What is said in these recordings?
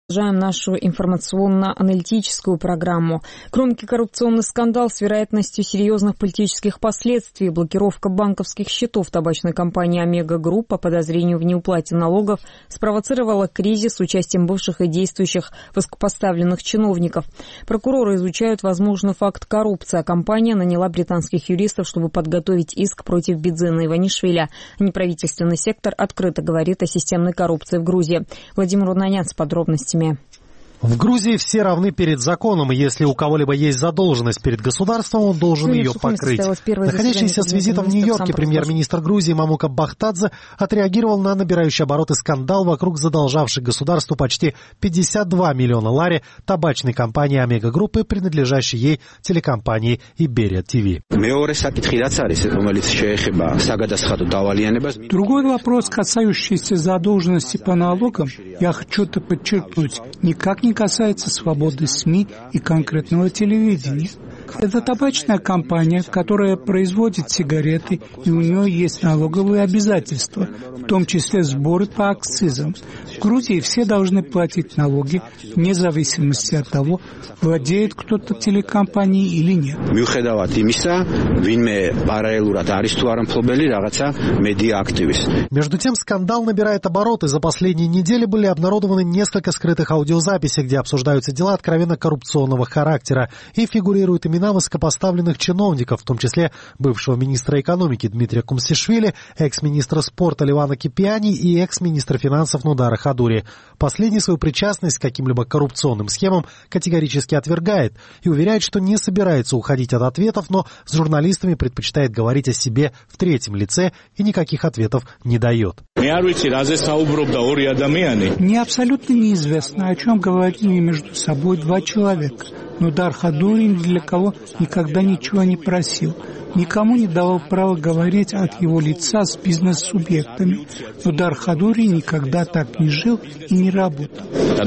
Продолжаем нашу информационно-аналитическую программу. Громкий коррупционный скандал с вероятностью серьезных политических последствий. Блокировка банковских счетов табачной компании «Омега Групп» по подозрению в неуплате налогов спровоцировала кризис с участием бывших и действующих высокопоставленных чиновников. Прокуроры изучают возможный факт коррупции, а компания наняла британских юристов, чтобы подготовить иск против Бидзина Иванишвили. Неправительственный сектор открыто говорит о системной коррупции в Грузии. Владимир Унанян с подробностями. В Грузии все равны перед законом, и если у кого-либо есть задолженность перед государством, он должен ее покрыть. Находящийся с визитом в Нью-Йорке премьер-министр Грузии Мамука Бахтадзе отреагировал на набирающий обороты скандал вокруг задолжавшей государству почти 52 миллиона лари табачной компании «Омега Группы», принадлежащей ей телекомпании «Иберия ТВ». Другой вопрос, касающийся задолженности по налогам, я хочу это подчеркнуть, никак не касается свободы СМИ и конкретного телевидения. Это табачная компания, которая производит сигареты, и у нее есть налоговые обязательства, в том числе сборы по акцизам. В Грузии все должны платить налоги, вне зависимости от того, владеет кто-то телекомпанией или нет. Между тем, скандал набирает обороты. За последние недели были обнародованы несколько скрытых аудиозаписей, где обсуждаются дела откровенно коррупционного характера, и фигурируют имена высокопоставленных чиновников, в том числе бывшего министра экономики Дмитрия Кумсишвили, экс-министра спорта Левана Кипиани и экс-министра финансов Нудара Хадури. Последний свою причастность к каким-либо коррупционным схемам категорически отвергает и уверяет, что не собирается уходить от ответов, но с журналистами предпочитает говорить о себе в третьем лице и никаких ответов не дает. Мне абсолютно неизвестно, о чем говорили между собой два человека. Нудар Хадури ни для кого никогда ничего не просил. Никому не давал права говорить от его лица с бизнес-субъектами. Нудар Хадури никогда так не жил и не работал.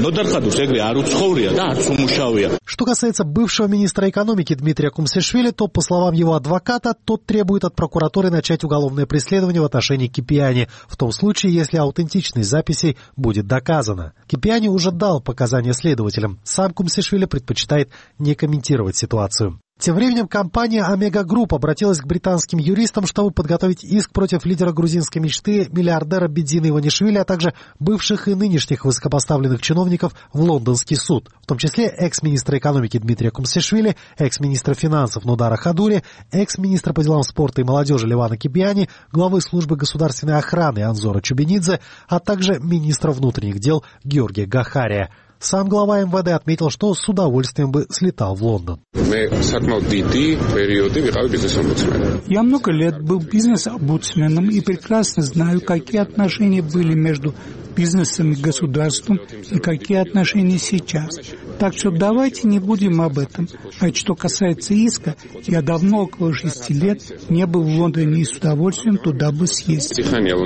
Что касается бывшего министра экономики Дмитрия Кумсишвили, то, по словам его адвоката, тот требует от прокуратуры начать уголовное преследование в отношении Кипиани, в том случае, если аутентичность записей будет доказана. Кипиани уже дал показания следователям. Сам Кумсишвили предпочитает не комментировать ситуацию. Тем временем компания «Омега Групп» обратилась к британским юристам, чтобы подготовить иск против лидера грузинской мечты, миллиардера Бидзина Иванишвили, а также бывших и нынешних высокопоставленных чиновников в лондонский суд, в том числе экс-министра экономики Дмитрия Кумсишвили, экс-министра финансов Нудара Хадури, экс-министра по делам спорта и молодежи Левана Кипиани, главы службы государственной охраны Анзора Чубинидзе, а также министра внутренних дел Георгия Гахария. Сам глава МВД отметил, что с удовольствием бы слетал в Лондон. Я много лет был бизнес-омбудсменом и прекрасно знаю, какие отношения были между бизнесом и государством и какие отношения сейчас. Так что давайте не будем об этом. А что касается иска, я давно, около 6 лет, не был в Лондоне и с удовольствием туда бы съездил.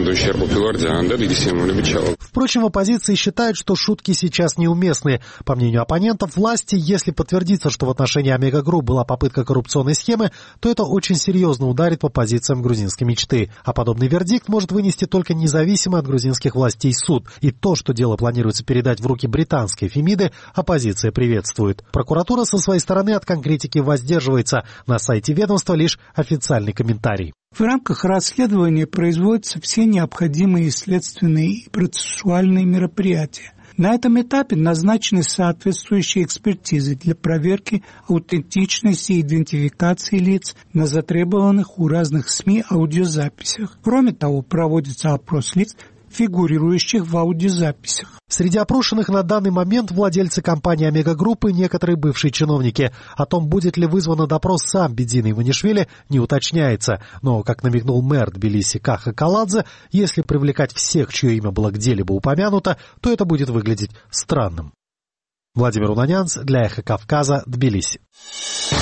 Впрочем, в оппозиции считают, что шутки сейчас неуместны. По мнению оппонентов власти, если подтвердится, что в отношении «Омега Групп» была попытка коррупционной схемы, то это очень серьезно ударит по позициям грузинской мечты. А подобный вердикт может вынести только независимый от грузинских властей суд. И то, что дело планируется передать в руки британской Фемиды, оппозиция приветствует. Прокуратура со своей стороны от конкретики воздерживается. На сайте ведомства лишь официальный комментарий. В рамках расследования производятся все необходимые следственные и процессуальные мероприятия. На этом этапе назначены соответствующие экспертизы для проверки аутентичности и идентификации лиц на затребованных у разных СМИ аудиозаписях. Кроме того, проводится опрос лиц, фигурирующих в аудиозаписях. Среди опрошенных на данный момент владельцы компании «Омега Группы» и некоторые бывшие чиновники. О том, будет ли вызван на допрос сам Бидзина Иванишвили, не уточняется. Но, как намекнул мэр Тбилиси Каха Каладзе, если привлекать всех, чье имя было где-либо упомянуто, то это будет выглядеть странным. Владимир Унанян для «Эхо Кавказа», Тбилиси.